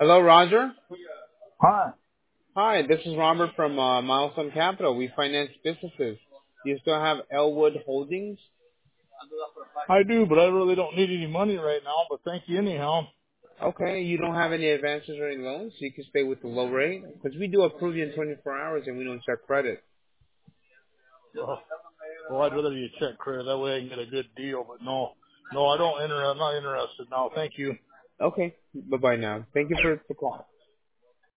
Hello, Roger. Hi. Hi, this is Robert from Milestone Capital. We finance businesses. Do you still have Elwood Holdings? I do, but I really don't need any money right now, but thank you anyhow. Okay, you don't have any advances or any loans, so you can stay with the low rate? Because we do approve you in 24 hours and we don't check credit. Well, I'd rather you check credit. That way I can get a good deal, but no. No, I'm not interested now. Thank you. Okay, bye-bye now. Thank you for the call.